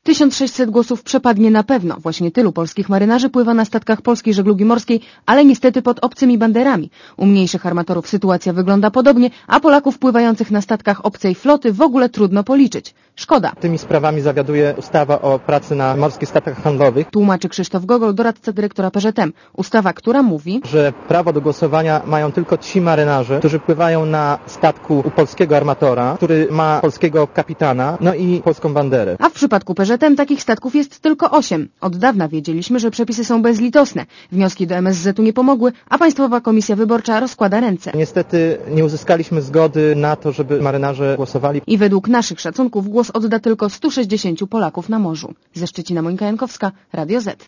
1600 głosów przepadnie na pewno. Właśnie tylu polskich marynarzy pływa na statkach polskiej żeglugi morskiej, ale niestety pod obcymi banderami. U mniejszych armatorów sytuacja wygląda podobnie, a Polaków pływających na statkach obcej floty w ogóle trudno policzyć. Szkoda. Tymi sprawami zawiaduje ustawa o pracy na morskich statkach handlowych. Tłumaczy Krzysztof Gogol, doradca dyrektora PŻM. Ustawa, która mówi, że prawo do głosowania mają tylko ci marynarze, którzy pływają na statku u polskiego armatora, który ma polskiego kapitana, no i polską banderę. A w przypadku PŻM takich statków jest tylko 8. Od dawna wiedzieliśmy, że przepisy są bezlitosne. Wnioski do MSZ-u nie pomogły, a Państwowa Komisja Wyborcza rozkłada ręce. Niestety nie uzyskaliśmy zgody na to, żeby marynarze głosowali. I według naszych szacunków głos odda tylko 160 Polaków na morzu. Ze Szczecina Monika Jankowska, Radio Z.